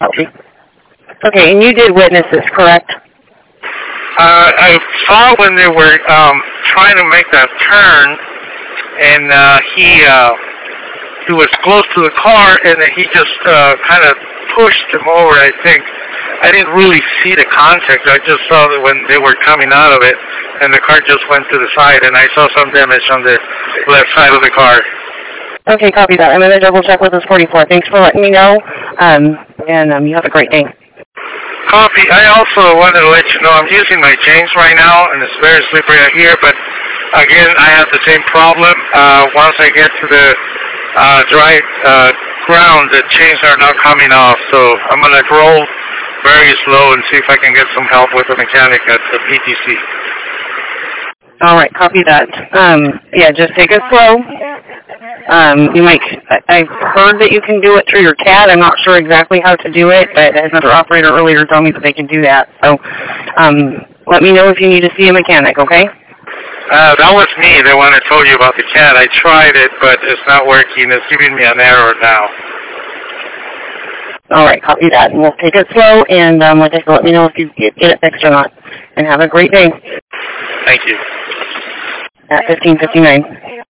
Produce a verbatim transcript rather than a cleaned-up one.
Okay. Okay, and you did witness this, correct? Uh, I saw when they were um, trying to make that turn, and uh, he uh, he was close to the car, and he just uh, kind of pushed him over, I think. I didn't really see the contact. I just saw that when they were coming out of it, and the car just went to the side, and I saw some damage on the left side of the car. Okay, copy that. I'm going to double check with this forty-four. Thanks for letting me know, um, and um, you have a great day. Copy. I also wanted to let you know I'm using my chains right now, and it's very slippery out here, but again, I have the same problem. Uh, once I get to the uh, dry uh, ground, the chains are not coming off, so I'm going to roll very slow and see if I can get some help with the mechanic at the P T C. All right, copy that. Um, yeah, just take it slow. Um, you might. I've heard that you can do it through your C A D. I'm not sure exactly how to do it, but another operator earlier told me that they can do that. So, um, let me know if you need to see a mechanic. Okay? Uh, that was me, the one I told you about the C A D. I tried it, but it's not working. It's giving me an error now. All right, copy that. And we'll take it slow, and um, like I said, let me know if you get it fixed or not. And have a great day. Thank you. At fifteen fifty-nine.